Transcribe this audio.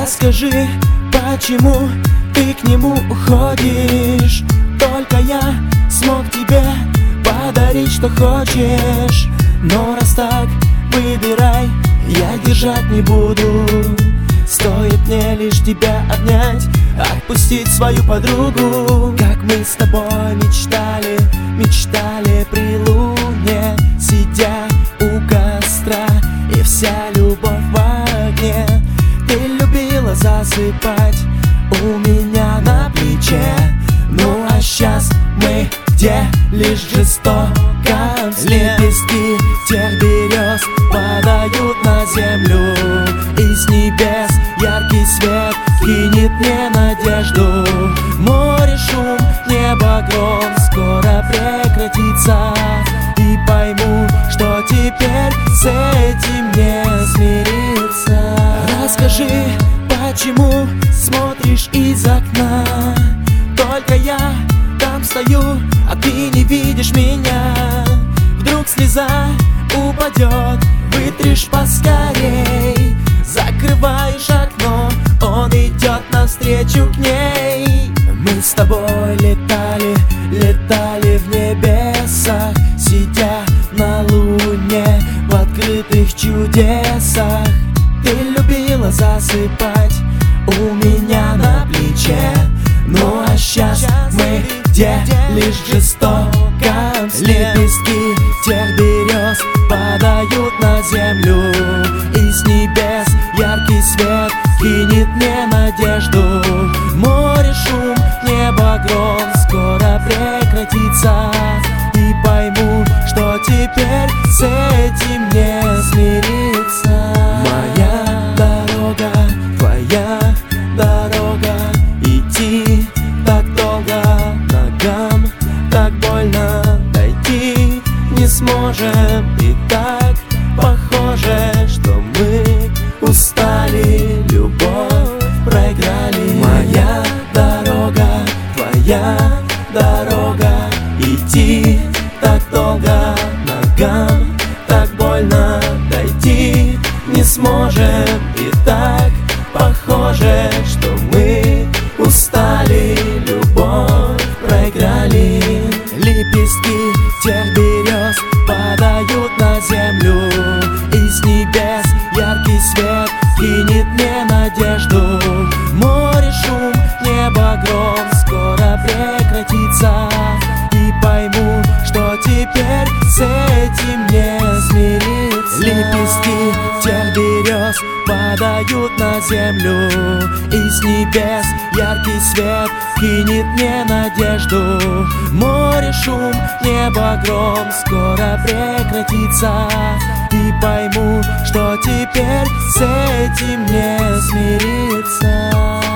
Расскажи, почему ты к нему уходишь? Только я смог тебе подарить, что хочешь. Но раз так, выбирай, я держать не буду. Стоит мне лишь тебя обнять, отпустить свою подругу. Как мы с тобой мечтали, мечтали при луне, сидя у костра, и вся любовь в огне. Ты любила засыпать у меня на плече. Ну а сейчас мы где? Лишь в жестоком сне. Лепестки тех берез падают на землю, и с небес яркий свет кинет мне надежду. Море шум, небо гром скоро прекратится, и пойму, что теперь с этим не смириться. Расскажи, почему смотришь из окна? Только я там стою, а ты не видишь меня. Вдруг слеза упадет, вытришь поскорей. Закрываешь окно, он идет навстречу к ней. Мы с тобой летали, летали в небесах, сидя на луне в открытых чудесах. Ты любила засыпать у меня на плече. Ну а сейчас мы где? Лишь в жестоком сне. Лепестки тех берез падают на землю, и с небес яркий свет кинет мне надежду. Море шум, небо гром скоро прекратится, и пойму, что теперь с этим не смириться. Моя дорога, твоя дорога, идти так долго, ногам так больно, дойти не сможем. И так похоже, что мы устали, любовь проиграли. Моя дорога, твоя дорога, идти так долго, ногам так больно, дойти не сможем. И так похоже, что мы устали, любовь проиграли. Лепестки тех берез падают на землю, и с небес яркий свет кинет мне надежду. Море шум, небо гром скоро прекратится, и пойму, что теперь с этим не смириться. Лепестки тех берез падают на землю, и с небес яркий свет кинет мне надежду. Море шум, небо гром скоро прекратится, и пойму, что теперь с этим не смириться.